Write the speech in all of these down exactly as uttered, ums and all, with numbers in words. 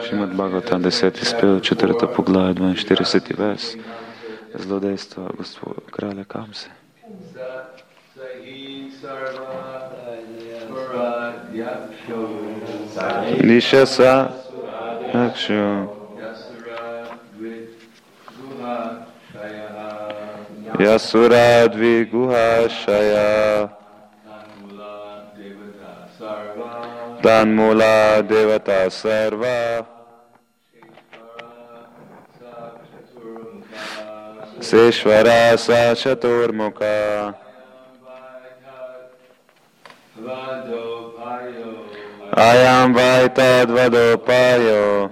Šrimad Bhagavatam, deseti spjev, četvrta poglavlja, dvainštirideseti vers, zlodejstva gospod kralja Kamse. Nishasa Akshu Yasura Dviguhashaya Tanmula Devata Sarva Seshvara Sa Chaturmukha Ayam Vaitad Vadopayo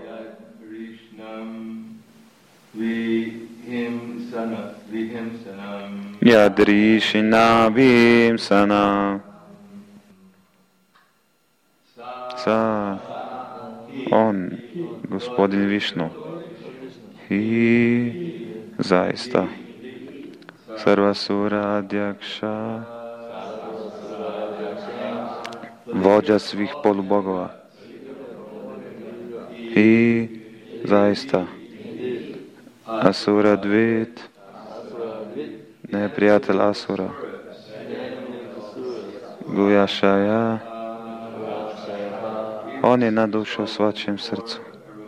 Yadrishina Vimsana Sa On, gospodin Višnu, i zaista Sarvasura Adjakša, vođa svih polubogova, i zaista Asura Dvit, neprijatelj Asura, Gujašaja, on je na dušu u svačijem srcu.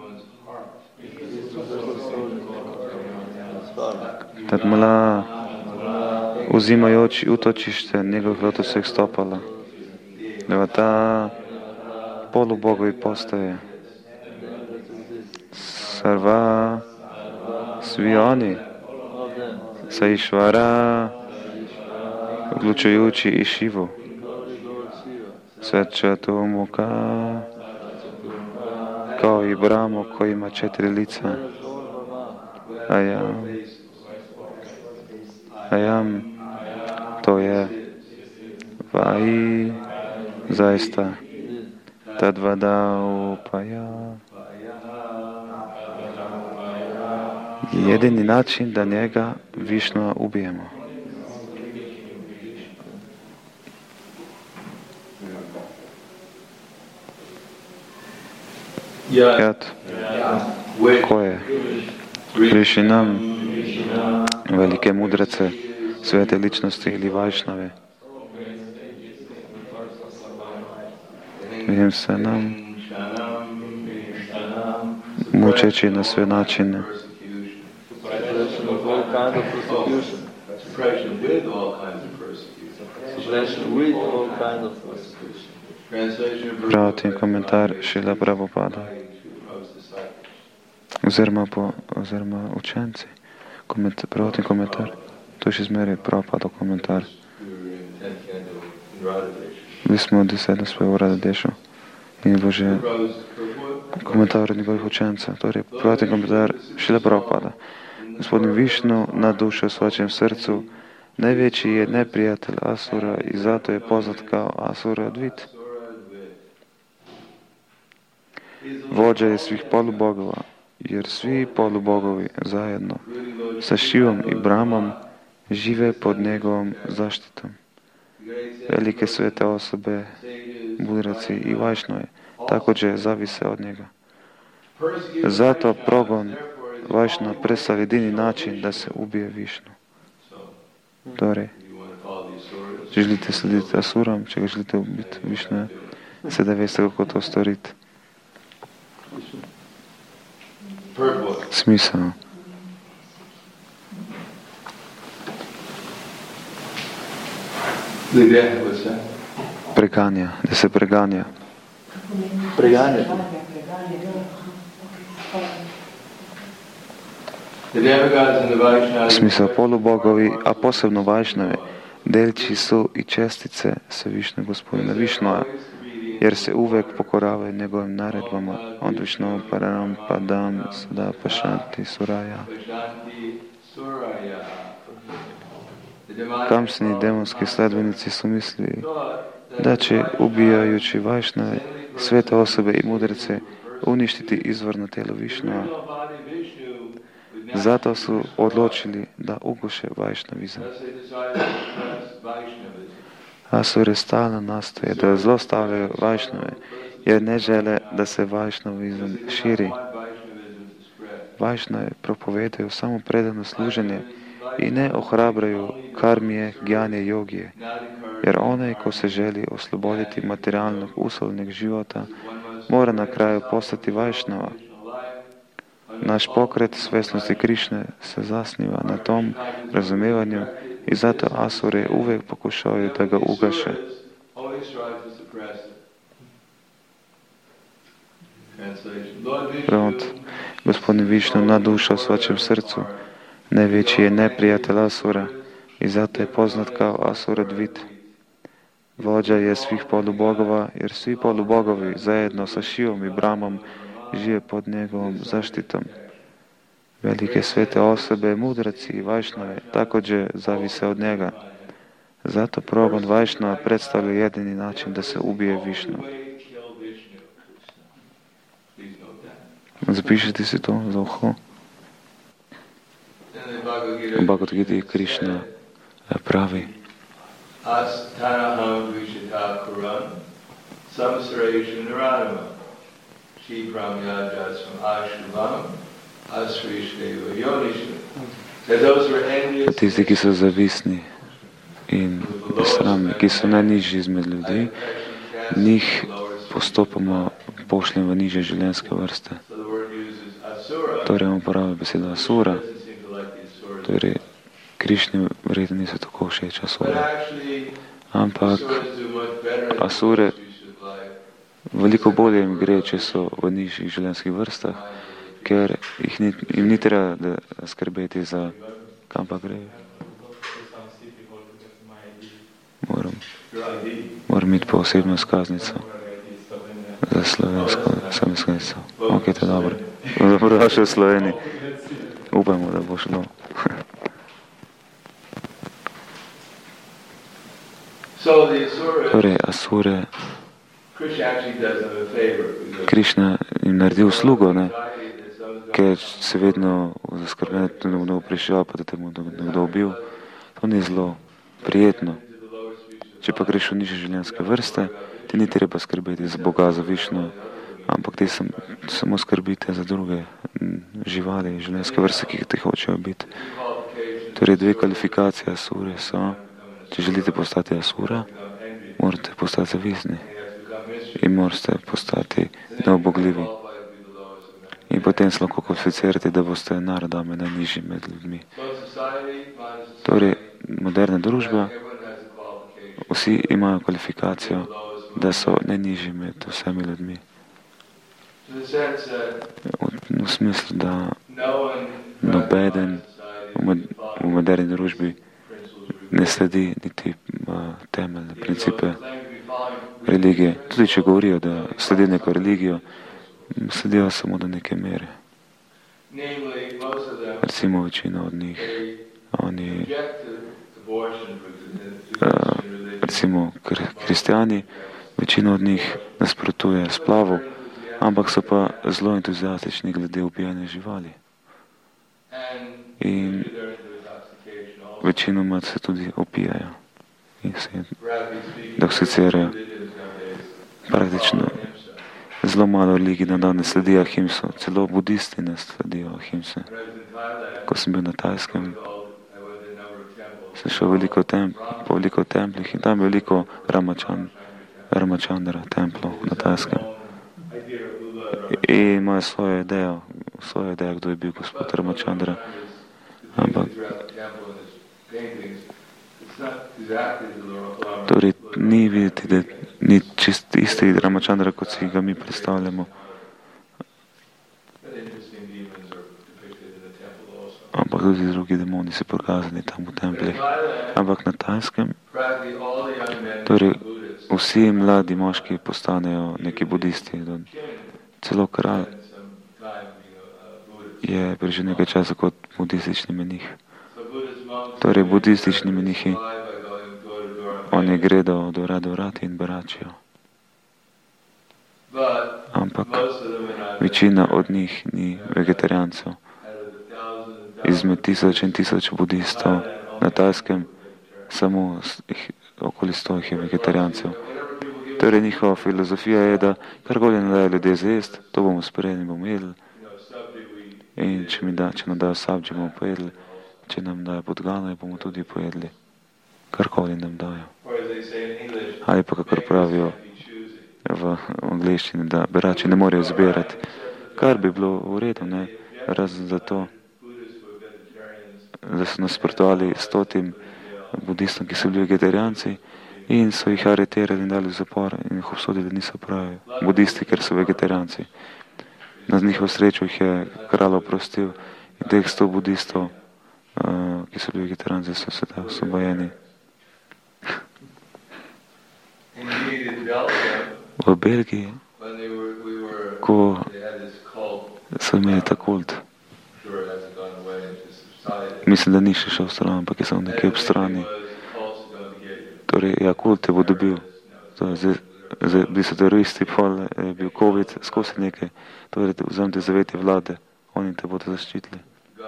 Tad mla, uzimajući utočište njegovih lotosih stopala, da ta polubogovi postoje. Sarva, svi oni, sa Išvara, uključujući i Šivu, Sačaturmukha, kao i Brahmu koji ima četiri lica. Ayam, Ayam, to je Vai, zaista, Tadvadaupaya, jedini način da njega Višnua ubijemo. Jat, ko je? Rišinam, velike mudrece, svete ličnosti ili Vajšnave. Vidim se nam, mučeći na sve načine. Pratim komentar Šrila Prabhupada. Oziroma, po, oziroma učenci. Komentar, pratim komentar. To še zmeri Prabhupada komentar. Mi smo desetno svoje urade dešu. In bože komentar od njegovih učenca. Torej, pratim komentar Šrila Prabhupada. Gospodin Višnu na dušu u svačijem srcu, najveći je neprijatelj Asura i zato je poznat kao Asura Dvit. Vođa je svih polubogova, jer svi polubogovi zajedno sa Šivom i Brahmom žive pod njegovom zaštitom. Velike svete osobe, mudraci i Vajšnave također zavise od njega. Zato progon Vajšnava predstavlja jedini način da se ubije Višnu. Torej, če želite slediti Asuram, če ga želite ubiti Višnu, sedaj veste, kako to storiti. Smisel. Preganja, da se preganja. Preganja. Smisel polubogovi, a posebno Vajšnave, delči su i čestice Svevišnjeg gospodina Višnua, jer se uvijek pokoravaju njegovim naredbama od Višnu Param Padam Sada Pašanti Suraya. Kamsini demonski sledbenici su mislili da će, ubijajući Vajšnave, svete osobe i mudrece, uništiti izvorno tijelo Višnua. Zato su odlučili da uguše Vajšnavizam. Asure stalno nastoje da zlostavljaju Vajšnave, jer ne žele, da se vajšnavizem širi. Vajšnave propovedajo samo predano služenje i ne ohrabraju karmije, gjanje, jogije, jer onaj ko se želi osloboditi materijalnog usilnog života, mora na kraju postati vajšnava. Naš pokret svjesnosti Krišne se zasniva na tom razumijevanju i zato asure uvijek pokušavaju da ga ugaše. Prevod. Gospodin Višnu na duša u svačem srcu, najveći je neprijatelj asura i zato je poznat kao Asuradvit. Vođa je svih polubogova, jer svi polubogovi zajedno sa Šivom i Bramom žive pod njegovom zaštitom. Velike svete osobe, mudraci i vajšnave također zavise od njega. Zato progon vajšnava predstavlja jedini način da se ubije Višnu. Zapišite si to za uho. U Bhagavad Gita Krišna pravi: Astanaham vishita kuran samsarejša naradama shikram yajasam ashubam asrishteva yonisha. Tisti, ki so zavisni in sramni, ki so najnižji izmed ljudi, njih postopoma pošljem v nižje življenjske vrste. Torej, on uporablja besedo asura, torej Krišni verjetno niso tako všeč asure. Ampak asure veliko bolje jim gre, če so v nižjih življenjskih vrstah, ker jih ni, jim ni treba da skrbeti za kam pa grejo. Moram, moram iti po osebno izkaznico za slovensko sam izkaznico. Ok, to je dobro. Dobrodošel v Sloveniji. Upajmo, da bo šlo. Torej, asure, Krišna jim naredi uslugo, ne? Ker se vedno zaskrbljen, da nekdo prišel, pa da te bo nekdo ubil. To ni zelo prijetno. Če pa greš v nižje življenjske vrste, ti ni treba skrbeti za Boga, za Višnu, ampak ti sam, samo skrbite za druge živali, življenjske vrste, ki ti hočejo biti. Torej, dve kvalifikacije asure so: če želite postati asura, morate postati zavizni in morate postati neobogljivi. In potem se lahko kvalificirate, da boste narodami najnižji med ljudmi. Torej, moderna družba, vsi imajo kvalifikacijo, da so najnižji med vsemi ljudmi. V, v smislu, da nobeden v moderni družbi ne sledi niti uh, temeljne principe religije. Tudi če govorijo, da sledi neko religijo, sledijo samo do neke mere. Recimo večina od njih, oni, uh, recimo kristjani, večina od njih nasprotuje splavu, ampak so pa zelo entuzijastični glede ubijanja živali. In večinoma se tudi opijajo in se doksikirajo. Praktično zelo malo religij na dan ne sledijo ahimso, celo budisti ne sledijo ahimse. Ko sem bil na Tajskem, sem šel veliko temp, po veliko templih in tam je veliko Ramachan, Ramachandra templov na Tajskem. In imajo svojo idejo, svojo idejo, kdo je bil gospod Ramachandra. Ampak torej ni videti, da ni čist isti Ramachandra, kot si ga mi predstavljamo. Ampak tudi drugi demoni se prikazani tam v templih. Ampak na Tajskem, torej vsi mladi moški postanejo neki budisti. Celo kralj je preživel nekaj časa kot budistični menih. Torej, budistični menihi, oni gredo do rad do rad in beračijo. Ampak večina od njih ni vegetarijancev. Izmed tisoč in tisoč budistov na Tajskem samo okoli sto jih je vegetarijancev. Torej njihova filozofija je, da karkoli ne dajo ljudje zjesti, to bomo sprejeli in bomo jedli. In če, mi da, če nam dajo sabdži, bomo pojedli. Če nam dajo podgane, bomo tudi pojedli. Karkoli nam dajo. Ali pa kakor pravijo v angleščini, da berači ne morejo zbirati. Kar bi bilo v redu, ne? Razen za to, da so nasprotovali stotim budistom, ki so bili vegetarijanci in so jih aretirali in dali v zapor in jih obsodili, da niso pravi budisti, ker so vegetarijanci. Na njihovo srečo jih je kralj oprostil in teh sto budistov, uh, ki so bili vegetarijanci, so sedaj osvobojeni. V Belgiji, ko so imeli ta kult, mislim, da ni še šel v stran, ampak je samo nekaj ob strani. Torej, ja, kult te bo dobil. Zdaj, zdaj, bili so teroristi, pol je bil COVID, skozi nekaj. Torej, vzemite zavetje vlade, oni te bodo zaščitili.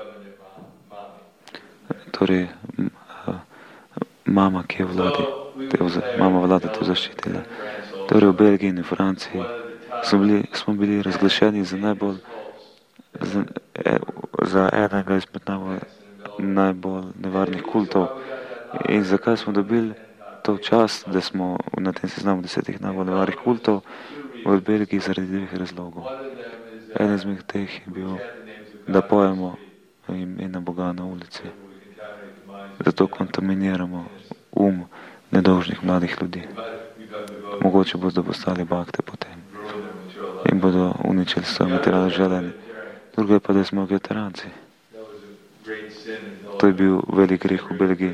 Torej, mama, ki je vladi, te vza, mama vlada te zaščitila. Torej, v Belgiji in v Franciji smo bili, smo bili razglašeni za najbolj, za, za enega izmed najbolj, najbolj nevarnih kultov. In zakaj smo dobili to čast, da smo na tem seznamu desetih najbolj nevarnih kultov v Belgiji zaradi dveh razlogov. En izmed teh je bil, da pojemo imena Boga na ulici. Zato kontaminiramo um nedolžnih mladih ljudi. Mogoče bodo postali bakte potem in bodo uničili svoje materialne življenje. Drugo je pa, da smo vegetarijanci. To je bil velik greh v Belgiji,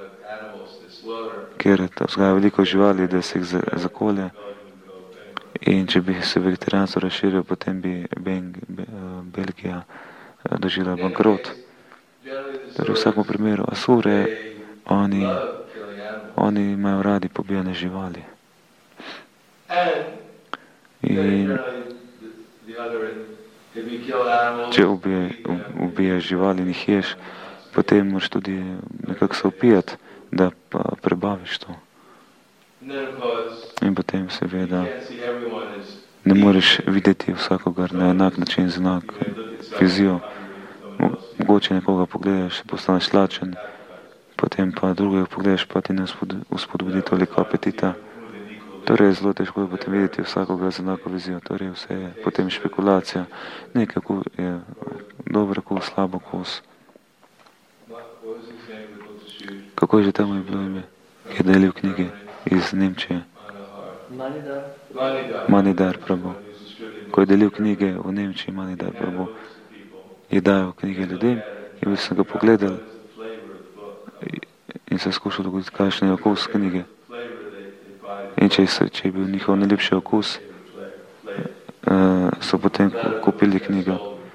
ker vzgaja veliko živali, da se jih zakolje. In če bi se vegetarijanstvo razširil, potem bi Belgija doživela bankrot. Torej, v vsakem primeru Asure, oni, oni imajo radi pobijane živali. In če ubije, ubije živali in jih ješ, potem moraš tudi nekako se opijati, da pa prebaviš to. In potem seveda ne moreš videti vsakogar na enak način, z enak vizijo. Mogoče nekoga pogledaš, postaneš lačen, potem pa drugega pogledaš, pa ti ne uspodbudi toliko apetita. Torej je zelo težko potem videti vsakoga z enako vizijo. Torej vse je potem špekulacija. Nekaj je dober kos, slabo kos. Kako je že tamo je bilo ime, ki je delil knjige iz Nemčije? Manidar Prabhu. Ko je delil knjige v Nemčiji, Manidar Prabhu je dajal knjige ljudem in sem ga pogledal in se skušal dogoditi, kakšen je okus knjige. In če, če je bil njihov najljubši okus, so potem kupili knjigo.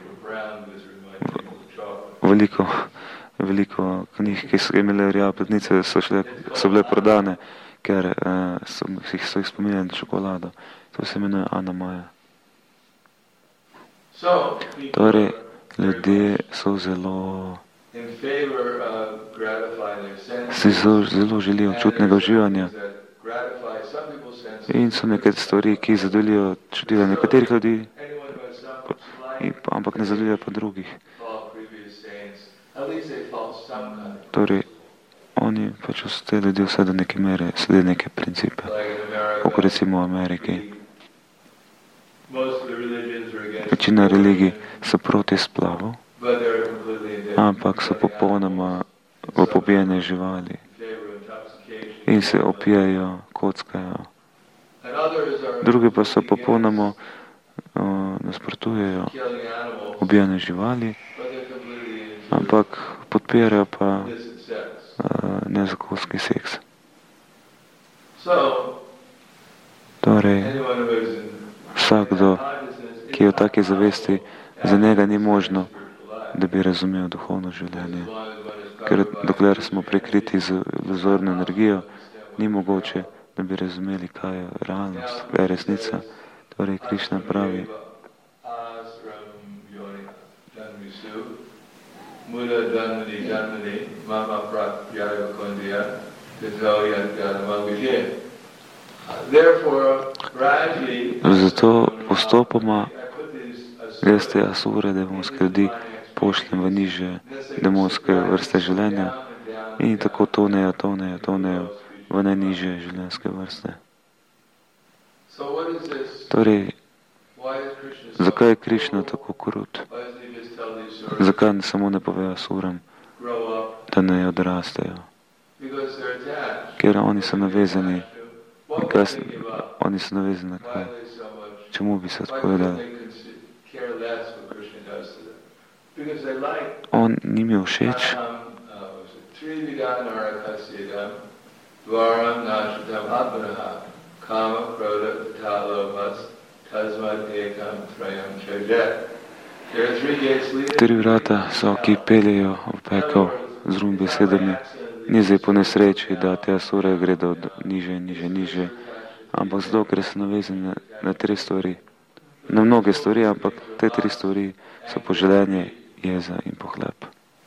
Veliko, veliko knjig, ki so imeli rjave platnice, so, šle, so bile prodane, ker so, so jih spominjali na čokolado. To se imenuje Ana Maja. Torej, ljudje so zelo, si zelo, zelo želijo občutnega uživanja in so neke stvari, ki zadovoljijo čutila nekaterih ljudi, ampak ne zadovoljijo pa drugih. Torej, oni pač te ljudi vse do neke mere sledijo neke principe, kako recimo v Ameriki. Večina religij so proti splavu, ampak so popolnoma v pobijanje živali in se opijajo, kockajo. Drugi pa so popolnoma uh, nasprotujejo ubijanje živali, ampak podpirajo pa uh, nezakonski seks. Torej, vsakdo, ki je v taki zavesti, za njega ni možno, da bi razumel duhovno življenje. Ker dokler smo prekriti z iluzorno energijo, ni mogoče, da bi razumeli, kaj je realnost, kaj je resnica. Torej, Krišna pravi, Zato postopoma veste asure, demonske ljudi, pošljem v niže demonske vrste življenja in tako tonejo, tonejo, tonejo v najniže življenjske vrste. Torej, zakaj je Krišna tako krut? Zakaj ne samo ne pove asuram, da ne odrastejo? Ker oni so navezani, kaj, oni so navezani na kaj? Čemu bi se odpovedali? On njim je všeč, Tri vrata so, ki peljejo v pekel, z drugimi besedami, ni zdaj po nesreči, da te asure gredo niže, niže, niže, ampak zato, ker so navezani na, na tri stvari. Na mnoge stvari, ampak te tri stvari so poželenje, jeza in pohlep.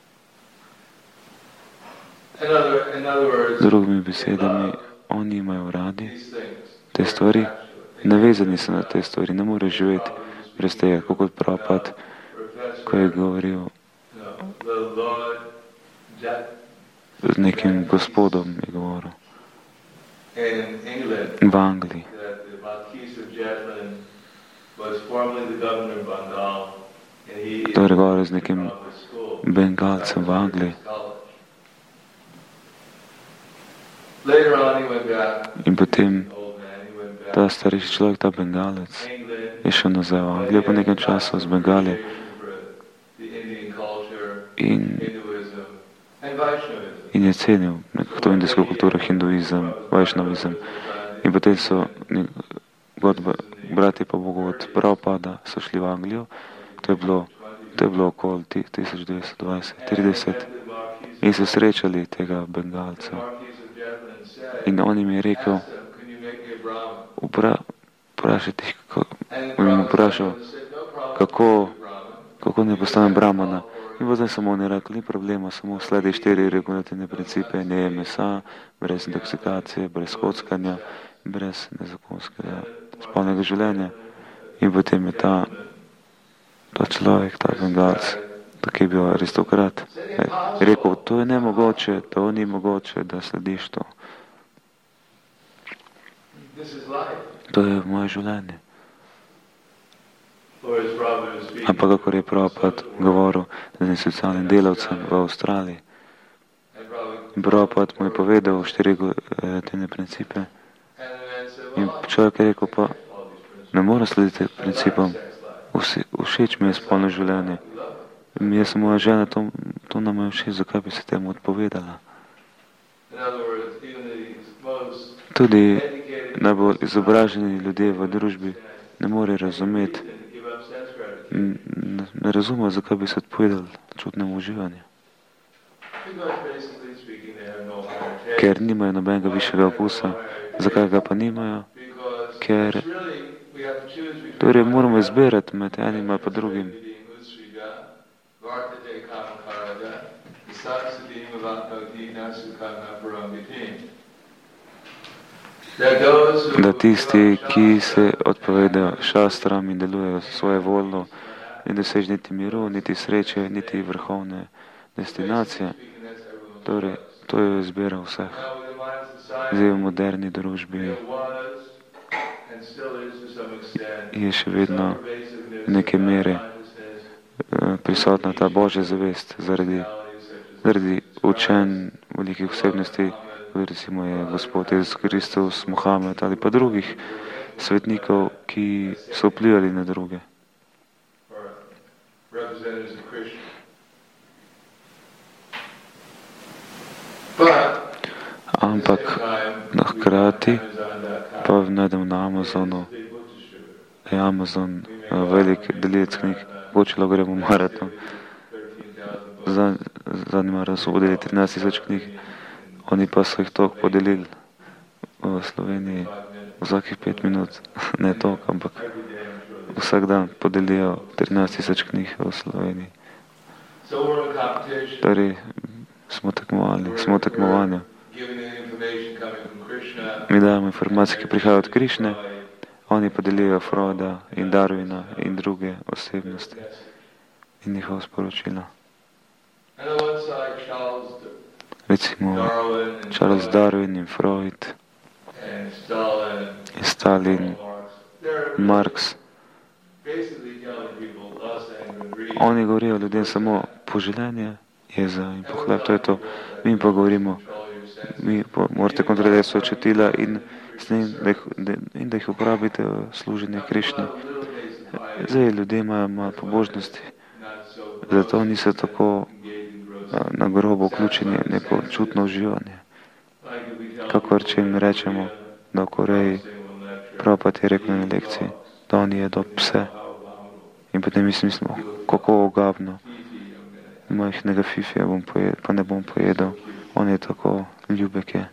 Z drugimi besedami, oni imajo radi te stvari, navezani so na te stvari, ne more živeti brez tega, kot Prabhupada, ko je govoril z nekim gospodom, je govoril v Angliji. Torej govoril z nekim Bengalcem v Angliji. In potem ta starejši človek, ta Bengalec, je šel nazaj v Anglijo po nekem času z Bengali in, in je cenil nekako to indijsko kulturo, hinduizem, vajšnavizem. In potem so brati pa Bogu od Prabhupada so šli v Anglijo, to je bilo, to je bilo okoli tisoč devetsto dvajset trideset in so srečali tega Bengalca. In on jim je rekel, vprašati jih, on jim vprašal, kako, kako ne postanem brahmana. In potem samo on je rekel, ni problema, samo sledi štiri regulativne principe, ne je mesa, brez intoksikacije, brez kockanja, brez nezakonskega spolnega življenja. In potem je ta, ta človek, ta Bengalc, ki je bil aristokrat, je rekel, to je nemogoče, to ni mogoče, da slediš to. To je moje življenje. Ampak kako je Prabhupada govoril z socialnim delavcem v Avstraliji. In Prabhupada mu je povedal štiri regulativne principe. In človek je rekel, pa ne mora slediti principom. Všeč mi je spolno življenje. Mi je samo moja žena, to, to nam je všeč, zakaj bi se temu odpovedala. Tudi najbolj izobraženi ljudje v družbi ne more razumeti, ne, ne razumejo, zakaj bi se odpovedali čutnemu uživanju. Ker nimajo nobenega višjega okusa. Zakaj ga pa nimajo? Ker torej moramo izbirati med enim ali pa drugim. Da tisti, ki se odpovedajo šastram in delujejo svoje voljo, ne doseže niti miru, niti sreče, niti vrhovne destinacije. Torej, to je izbira vseh. Zdaj v moderni družbi je še vedno v neke mere prisotna ta Božja zavest zaradi, zaradi učenj velikih osebnosti, recimo je Gospod Jezus Kristus, Mohamed ali pa drugih svetnikov, ki so vplivali na druge. Ampak hkrati pa najdem na Amazonu, je Amazon velik delilec knjig, počelo gremo maraton. Zadnji maraton so podelili trinajst tisoč knjig, oni pa so jih toliko podelili v Sloveniji vsakih pet minut, ne toliko, ampak vsak dan podelijo trinajst tisoč knjig v Sloveniji. Torej, smo tekmovali, smo tekmovanja. Mi dajemo informacije, ki prihajajo od Krišne, oni podelijo Freuda in Darwina in druge osebnosti in njihova sporočila. Recimo Charles Darwin in Freud in Stalin, Marx. Oni govorijo ljudem samo poželjenje, jeza in pohlep, to je to. Mi pa govorimo, mi pa morate kontrolirati svoje čutila in, njim, da, jih, da, in da jih uporabite v služenje Krišne. Zdaj ljudje imajo malo pobožnosti, zato niso tako na grobo vključeni neko čutno uživanje. Kakor če jim rečemo, da v Koreji Prabhupada je rekel na lekciji, da oni jedo pse. In potem mislim, kako ogabno. Majhnega fifija bom pojedel, pa ne bom pojedel. On je tako ljubek je.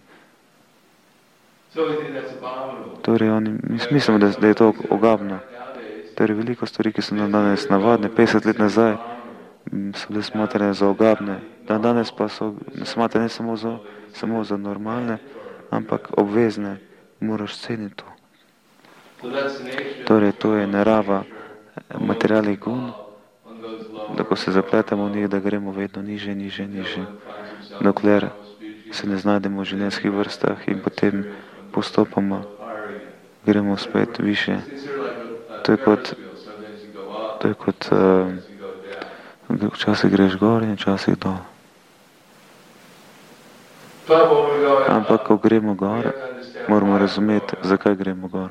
Torej, oni, mislimo, da, da je to ogabno. Torej, veliko stvari, ki so nam danes navadne, petdeset let nazaj, so bile smatrane za ogabne. Dan danes pa so smatrane samo za, samo za normalne, ampak obvezne. Moraš ceniti to. Torej, to je narava materialnih gun, da ko se zapletamo v njih, da gremo vedno niže, niže, niže, dokler se ne znajdemo v življenjskih vrstah in potem postopoma gremo spet više. To je kot, to je kot uh, včasih greš gor in včasih dol. Ampak, ko gremo gor, moramo razumeti, zakaj gremo gor.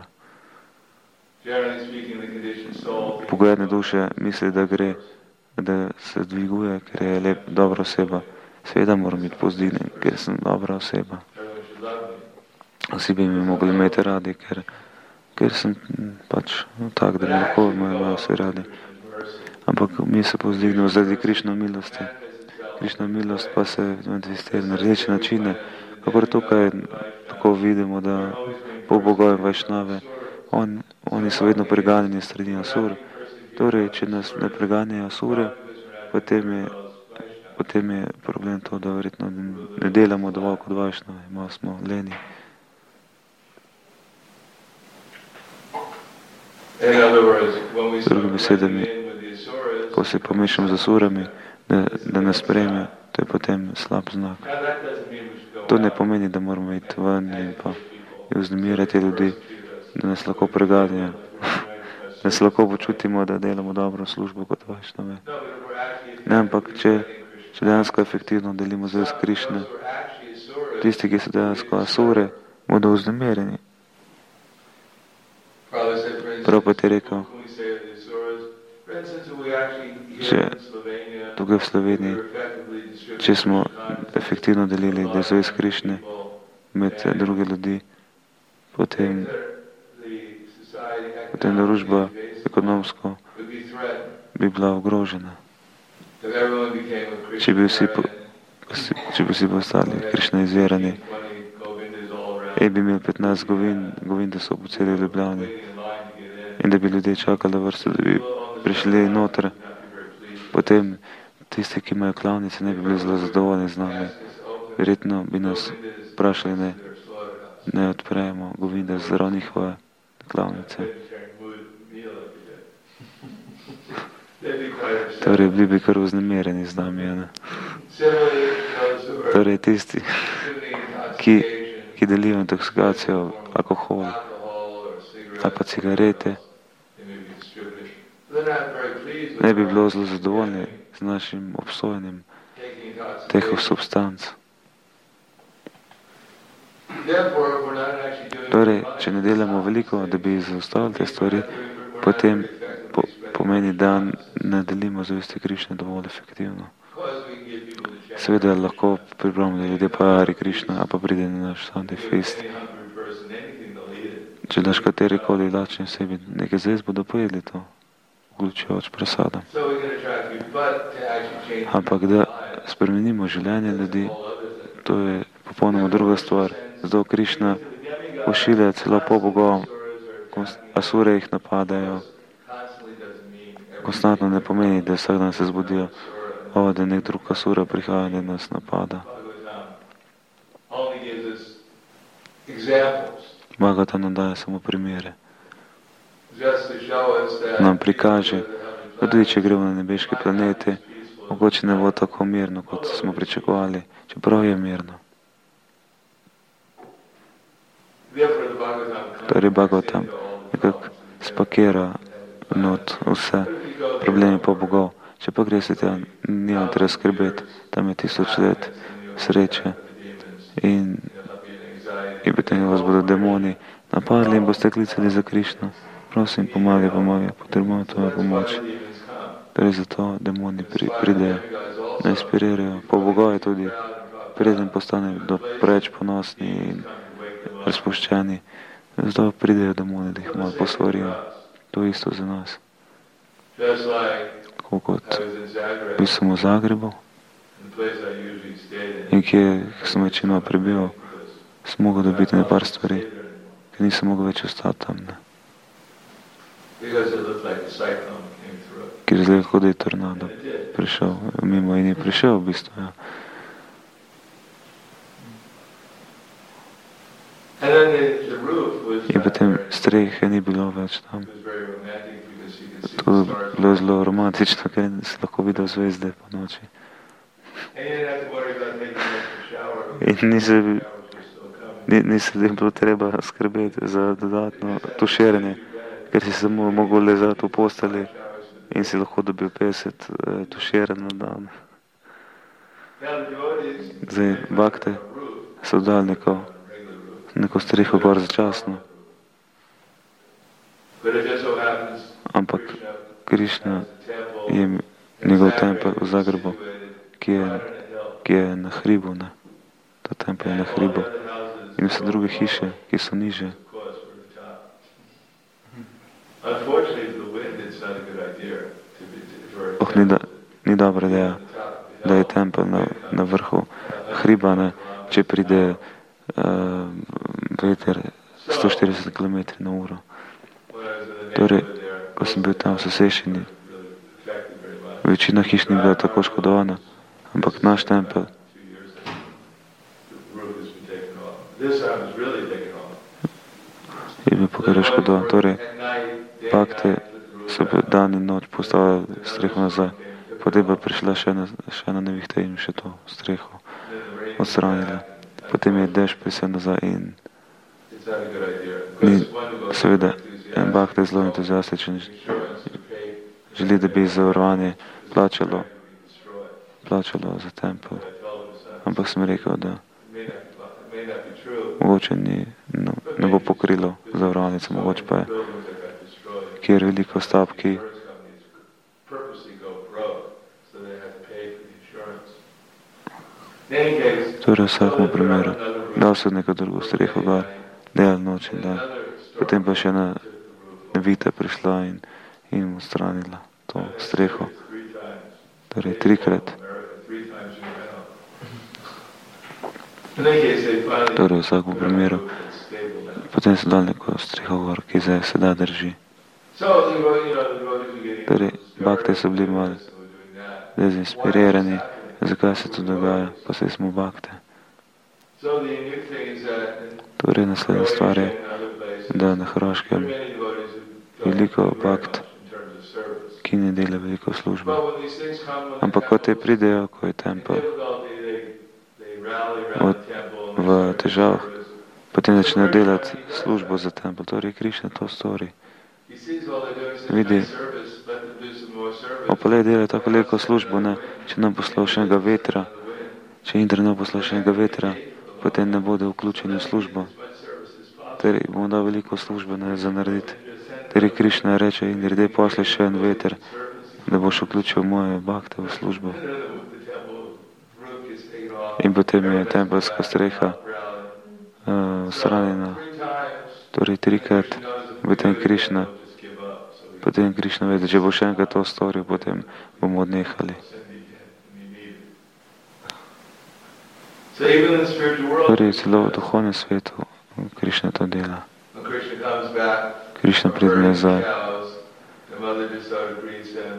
Pogledne duše misli, da gre, da se dviguje, ker je lep, dobra oseba. Seveda moram biti povzdignjen, ker sem dobra oseba. Vsi bi me mogli imeti radi, ker, ker sem pač tak, da me lahko imajo vsi radi. Ampak mi se povzdignemo zaradi Krišne milosti. Krišna milost pa se manifestira na različne načine. Kakor tukaj tako vidimo, da po bogovi Vajšnave, on, oni so vedno preganjeni strani Asur. Torej, če nas ne preganjajo Asure, potem je, potem je problem to, da verjetno ne delamo dovolj kot Vajšnave, malo smo leni. Z drugimi besedami, ko se pomešam z Asurami, da, da nas sprejme, to je potem slab znak. To ne pomeni, da moramo iti ven in pa vznemirjati ljudi, da nas lahko preganjajo, da se lahko počutimo, da delamo dobro službo kot Vajšnave. Ne, ampak če, če dejansko efektivno delimo zvez Krišne, tisti, ki so dejansko Asure, bodo vznemirjeni. Prabhupada je rekel, če tukaj v Sloveniji, če smo efektivno delili zvez Krišne med druge ljudi, potem, potem družba ekonomsko bi bila ogrožena. Če bi vsi, po, če bi vsi postali krišnaizirani, in bi imeli petnajst govin, govin, da so po celi Ljubljani, in da bi ljudje čakali vrsto, da bi prišli noter, potem tisti, ki imajo klavnice, ne bi bili zelo zadovoljni z nami. Verjetno bi nas vprašali, ne, ne odprejemo Govinda zaradi njihove klavnice. Torej, bili bi kar vznemirjeni z nami, ne? Torej, tisti, ki, ki delijo intoksikacijo, alkohol ali pa cigarete, ne bi bilo zelo zadovoljni z našim obsojenjem teh substanc. Torej, če ne delamo veliko, da bi zaustavili te stvari, potem po, pomeni, da ne delimo zvesti Krišne dovolj efektivno. Seveda lahko pripravimo, da ljudje pa Hari Krišna, a pa pride na naš Sunday Feast. Če daš katerikoli lačni sebi nekaj zvest, bodo pojedli to, vključujoč prasada. Ampak da spremenimo življenje ljudi, to je popolnoma druga stvar. Zato Krišna pošilja celo po bogom, Asure jih napadajo. Konstantno ne pomeni, da vsak dan se zbudijo, o, da nek drug Asura prihaja in nas napada. Bhagavatam nam daje samo primere. Nam prikaže, da tudi če gremo na nebeške planete, mogoče ne bo tako mirno, kot smo pričakovali, čeprav je mirno. Torej Bhagavatam nekako spakira not vse probleme po bogov. Če pa greste tja, nima treba skrbeti, tam je tisoč let sreče in, in potem vas bodo demoni napadli in boste klicali za Krišno. Prosim, pomagaj, pomagaj, potrebujemo tvojo pomoč. Torej zato demoni pri, pridejo, ne inspirirajo. Po bogove tudi, preden postane do preveč ponosni in razpuščeni, zato pridejo demoni, da jih malo posvarijo. To isto za nas. Tako kot bil sem v Zagrebu in kje sem večino prebival, sem mogel dobiti nekaj stvari, ker nisem mogel več ostati tam. Ne. Ker je zelo kot je tornado prišel mimo in je prišel v bistvu. Ja. In potem strehe ni bilo več tam. To je bilo zelo romantično, ker si lahko videl zvezde po noči. In ni se, ni, ni se bilo treba skrbeti za dodatno tuširanje, ker si samo mogel lezati v posteli in si lahko dobil petdeset eh, tuširen na dan. Zdaj, bakte so dali neko, neko streho gor začasno. Ampak Krišna je njegov tempel v Zagrebu, ki je, ki je na hribu, ne. Ta tempel je na hribu. In vse druge hiše, ki so niže. Oh, ni, da, ni dobra ideja, da je tempel na, na vrhu hriba, ne, če pride uh, veter sto štirideset kilometrov na uro. Torej, ko sem bil tam v soseščini, večina hiš ni bila tako škodovana, ampak naš tempel je bil pokaj škodovan. Torej, bakte so dan in noč postavili streho nazaj, potem pa prišla še ena, še ena nevihta in še to streho odstranila. Potem je dež prišel nazaj in ni, seveda, en bakte je zelo entuziastičen, želi, da bi zavarovanje plačalo, plačalo za tempel. Ampak sem rekel, da mogoče ni, no, ne bo pokrilo zavarovalnice, mogoče pa je, kjer veliko stavb, ki torej v vsakem primeru dal se neko drugo streho gor, delal noč in dan. Potem pa še ena nevihta prišla in, in odstranila to streho. Torej trikrat. Torej v vsakem primeru. Potem so dal neko streho gor, ki se sedaj drži. Torej, bakte so bili malo dezinspirirani, zakaj se to dogaja, pa se smo bakte. Torej, naslednja stvar je, da na Hrvaškem veliko bakt, ki ne dela veliko službe. Ampak ko te pridejo, ko je tempel od, v težavah, potem začnejo delati službo za tempel. Torej, Krišna to stori. Vidi, opale delajo tako veliko službo, ne? Če nam poslal še enega vetra, če Indra nam poslal še enega vetra, potem ne bodo vključeni v službo. Torej, bomo dal veliko službe, ne, za narediti. Torej, Krišna reče, Indra, daj pošli še en veter, da boš vključil moje bakte v službo. In potem je tempelska streha uh, odstranjena, torej trikrat, potem Krišna, potem Krišna ve, da če bo še enkrat to storil, potem bomo odnehali. Torej, celo v duhovnem svetu Krišna to dela. Krišna pride nazaj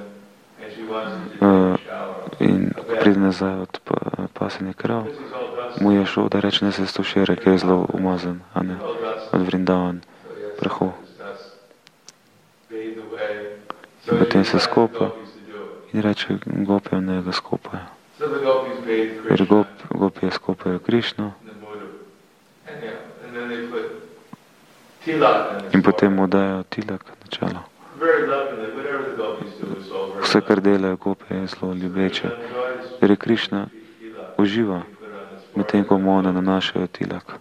uh, in pride nazaj od pasenja krav mu je šel, da reče, ne se sto šere, ki je zelo umazan, a ne, od Vrindavan, prahu. In potem se skopa in reče, gopijo ne ga skopajo. Ker gop, gopije skopajo Krišno in potem mu dajo tilak na čelo. Vse, kar delajo gopije, je zelo ljubeče, ker je Krišna uživa, medtem ko mu ona nanašajo tilak.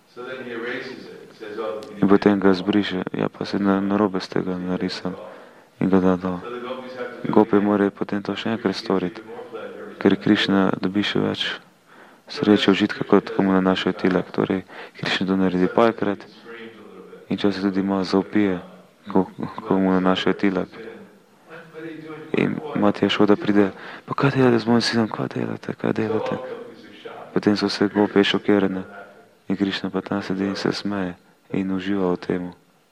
In potem ga zbriše, ja pa se na, narobe ste ga narisali in ga da dol. Gope morajo potem to še enkrat storiti, ker Krišna dobi še več sreče užitka, kot ko mu nanašajo tilak. Torej, Krišna to naredi parkrat in čas se tudi malo zaupije, ko, ko mu nanašajo tilak. In mati Jašoda pride, pa kaj delate z mojim sinom, kaj delate, kaj delate? Potem so vse gope šokirane in Krišna pa tam sedi in se smeje in uživa v temu.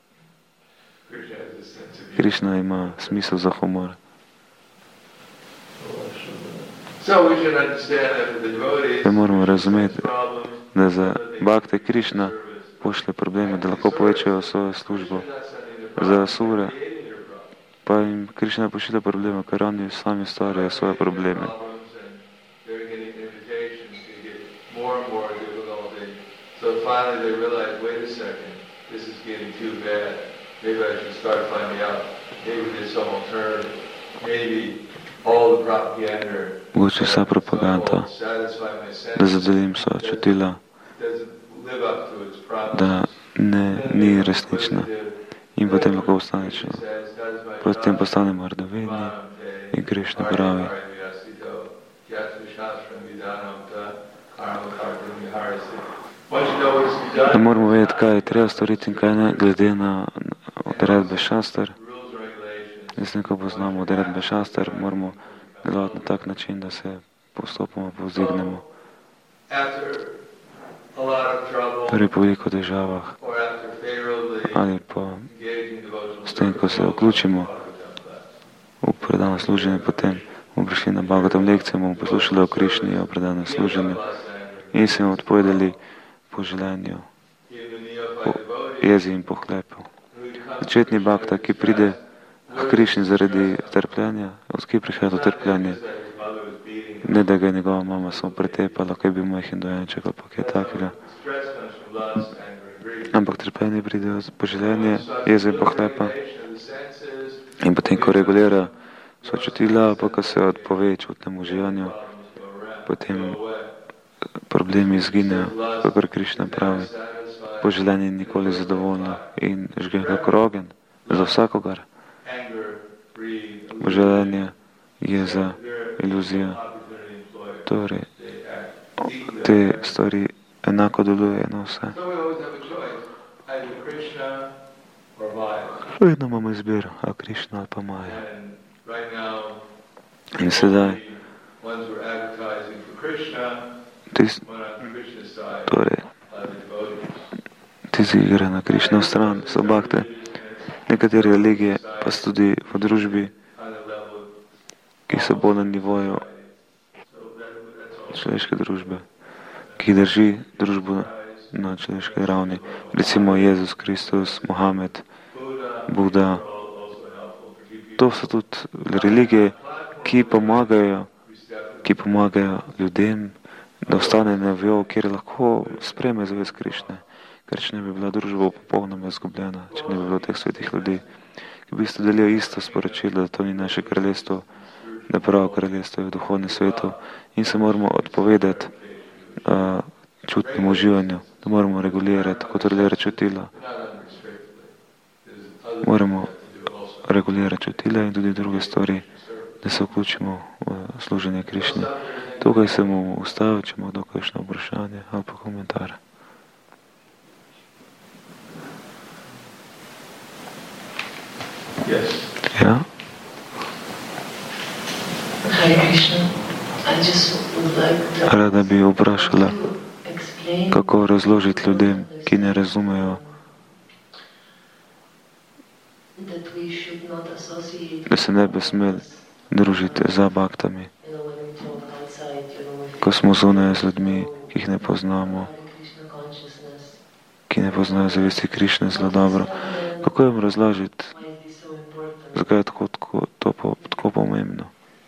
Krišna ima smisel za humor. Mi moramo razumeti, da za bhakte Krišna pošlje probleme, da lahko povečajo svojo službo. Za asure pa jim Krišna pošilja probleme, ker oni sami stvarjajo svoje probleme. Mogoče vsa propaganda, da zadovoljim svoja čutila, da ne, ni resnična in potem lahko ostane čelo. Potem postanemo radovedni in Krišna pravi, da moramo vedeti, kaj je treba storiti in kaj ne, glede na odredbe šastar. Mislim, ko poznamo odredbe šastar, moramo delovati na tak način, da se postopoma povzdignemo. Torej po veliko težavah ali pa s tem, ko se vključimo v predano služenje, potem bomo prišli na Bhagavatam lekcijo, bomo poslušali o Krišni, o predanem služenju in se jim odpovedali po želenju, po jezi in pohlepu. Začetni bhakta, ki pride k Krišni zaradi trpljenja, odkje prihaja do trpljenja, ne da ga je njegova mama samo pretepala, kaj bi majhen dojenček ali pa kaj takega. Ampak trpljenje pride od poželjenja, jeze in pohlepa in potem, ko regulira svoja čutila, pa ko se odpove čutnemu uživanju, potem problemi izginejo, kakor Krišna pravi. Poželjenje je nikoli zadovoljno in žge kakor ogenj za vsakogar. Poželjenje je za iluzijo. Torej, te stvari enako delujejo na vse. Vedno imamo izbiro, a Krišna ali pa Maja. In sedaj, tis, torej, tisti, ki gre na Krišno stran, so bhakte. Nekatere religije pa so tudi v družbi, ki so bolj na nivoju človeške družbe, ki drži družbo na človeški ravni. Recimo Jezus Kristus, Mohamed, Buda. To so tudi religije, ki pomagajo, ki pomagajo ljudem, da ostane na vjo, kjer lahko spreme zavest Krišne. Ker če ne bi bila družba popolnoma izgubljena, če ne bi bilo teh svetih ljudi, ki v bistvu delijo isto sporočilo, da to ni naše kraljestvo, da pravo kraljestvo je v duhovnem svetu in se moramo odpovedati uh, čutnemu uživanju, da moramo regulirati, kot regulira čutila. Moramo regulirati čutila in tudi druge stvari, da se vključimo v služenje Krišne. Tukaj se mu ustavil, če ima kdo kakšno vprašanje ali pa komentar. Yes. Ja? Rada bi vprašala, kako razložiti ljudem, ki ne razumejo, da se ne bi smeli družiti za bhaktami. Ko smo zunaj z ljudmi ki jih ne poznamo, ki ne poznajo zavesti Krišne zelo dobro. Kako jim razložiti, zakaj je tako, tako, to po, tako pomembno?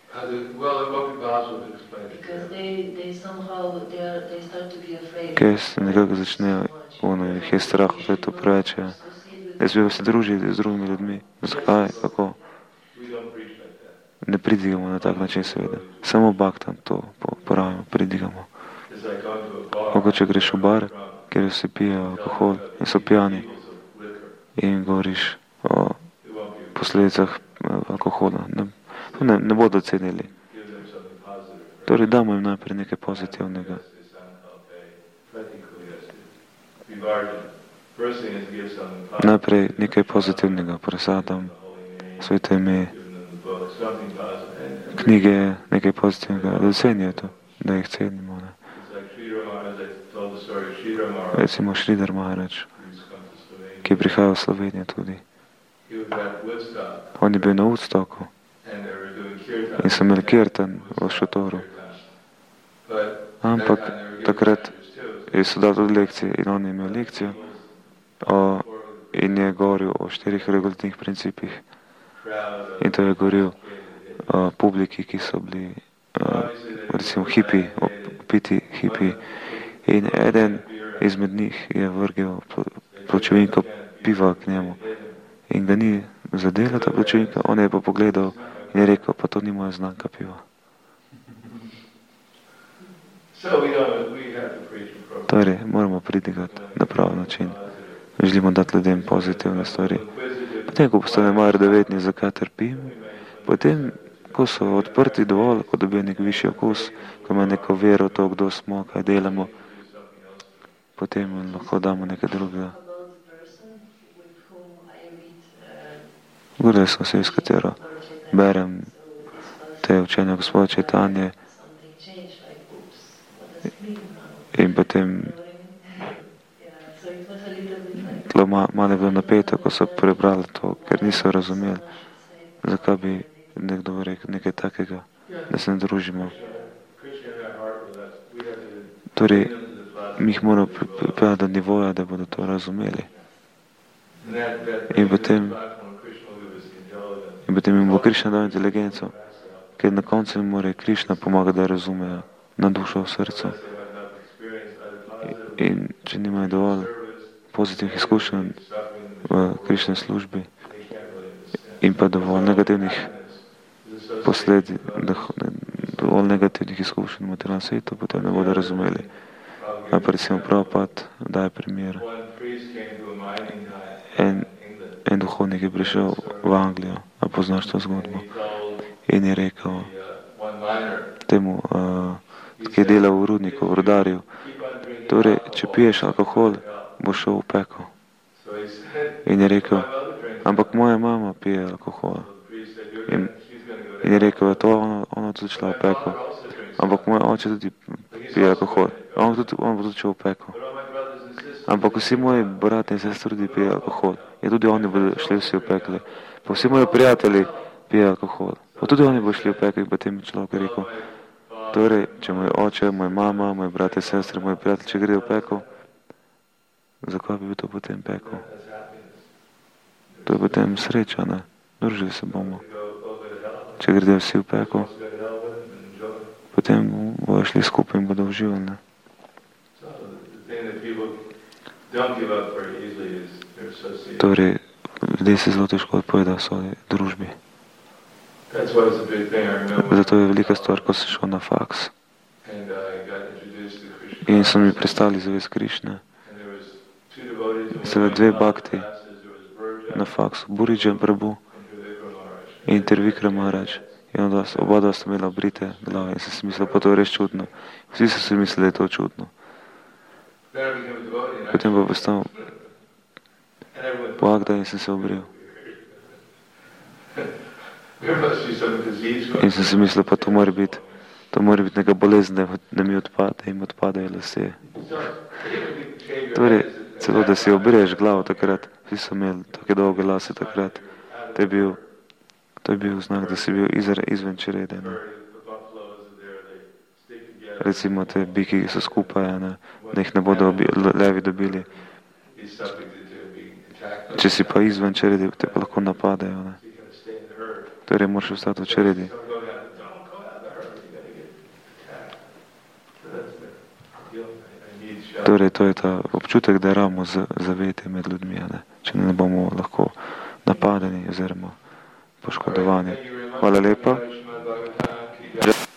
Kaj se nekako začnejo, ono, jih je strah, da je to preveč, ja. Ne smejo se družiti z drugimi ljudmi. Zakaj? Kako? Ne pridigamo na tak način, seveda. Samo baktam to poravimo, pridigamo. Kako če greš v bar, kjer vsi pijejo alkohol in so pijani in govoriš o posledicah alkohola. Ne, ne, ne bodo cenili. Torej damo jim najprej nekaj pozitivnega. Najprej nekaj pozitivnega, prasadam, svete ime, knjige, nekaj pozitivnega, da cenijo to, da jih cenimo. Ne. Recimo Šridhar Maharaj, ki je prihajal v Slovenijo tudi. On je bil na Woodstocku in so imeli kirtan v šotoru. Ampak takrat so dali tudi lekcije in on je imel lekcijo o, in je govoril o štirih regulativnih principih. In to je govoril o publiki, ki so bili o, recimo hipi, opiti hipi. In eden izmed njih je vrgel pločevinko piva k njemu. In ga ni zadela ta pločevinka, on je pa pogledal in je rekel, pa to ni moja znamka piva. Torej, moramo pridigati na prav način. Želimo dati ljudem pozitivne stvari. Potem, ko postane malo radovedni, zakaj trpim, potem, ko so odprti dovolj, ko dobijo nek višji okus, ko ima neko vero v to, kdo smo, kaj delamo, potem lahko damo nekaj drugega. Govorili smo se, s katero berem te učenja Gospoda Čaitanje in potem tlo malo je bilo napeto, ko so prebrali to, ker niso razumeli, zakaj bi nekdo rekel nekaj takega, da se ne družimo. Torej, mi jih moramo pripeljati do nivoja, da bodo to razumeli. In potem, in potem jim bo Krišna dal inteligenco, ker na koncu jim mora Krišna pomagati, da razumejo na dušo v srcu. In če nimajo dovolj pozitivnih izkušenj v Krišne službi in pa dovolj negativnih posledic, dovolj negativnih izkušenj v materialnem svetu, potem ne bodo razumeli. A pa recimo Prabhupada daje primer. En, en duhovnik je prišel v Anglijo, a poznaš to zgodbo, in je rekel temu, uh, ki je delal v rudniku, v rudarju, torej, če piješ alkohol, boš šel v peko. In je rekel, ampak moja mama pije alkohol. In, in je rekel, to ona, ona tudi šla v peko. Ampak moj oče tudi pije alkohol. On, tudi, on bo tudi šel v peko. Ampak vsi moji brati in sestri tudi pije alkohol. In tudi oni bodo šli vsi v pekle. Pa vsi moji prijatelji pije alkohol. Pa tudi oni bodo šli v pekle. In potem je človek rekel, torej, če moj oče, moj mama, moj brat in sestri, moj prijatelj, če gre v peko, zakaj bi bil to potem peko? To je potem sreča, ne? Družili se bomo. Če gredo vsi v peko, potem bodo šli skupaj in bodo uživali, ne? Torej, ljudje se zelo težko odpovedajo v svoji družbi. Zato je velika stvar, ko sem šel na faks. In so mi prestali zavest Krišne. Seveda dve bhakti na faksu, Burijan Prabhu in Trivikram Maharaj. In oba dva sta imela obrite glave in sem si mislil, pa to je res čudno. Vsi so si mislili, da je to čudno. Potem pa postal Bhagda in sem se obril. In sem si mislil, pa to mora biti, to mora biti neka bolezen, da, da mi odpade, da jim odpadajo lasje. Torej, celo da si obriješ glavo takrat, vsi so imeli take dolge lase takrat, to je bil, to je bil znak, da si bil izven črede. Ne? recimo te biki, ki so skupaj, ne, da jih ne bodo obi, levi dobili. Če si pa izven čredi, te pa lahko napadejo. Ne. Torej moraš ostati v čredi. Torej, to je ta občutek, da je ravno zavetje med ljudmi, ne? Če ne bomo lahko napadeni oziroma poškodovani. Hvala lepa.